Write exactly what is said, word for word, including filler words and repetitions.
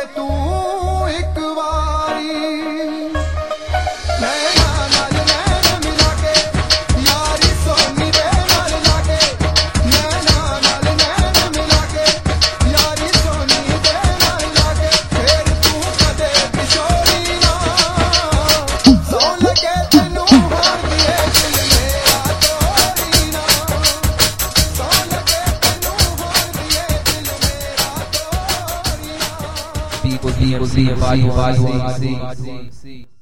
तू एक बारी नैना नाल नैन मिला के यारी सोनी दे नाल लागे नैना नाल नैन मिला के यारी सोनी दे नाल लागे फिर तू कदे बिछोड़ी ना सौ लगे तेनू होर दिए दिल मेरा तोड़ी ना सौ लगे तेनू होर दिए दिल मेरा तोड़ी ना People, people, see, see, see, see.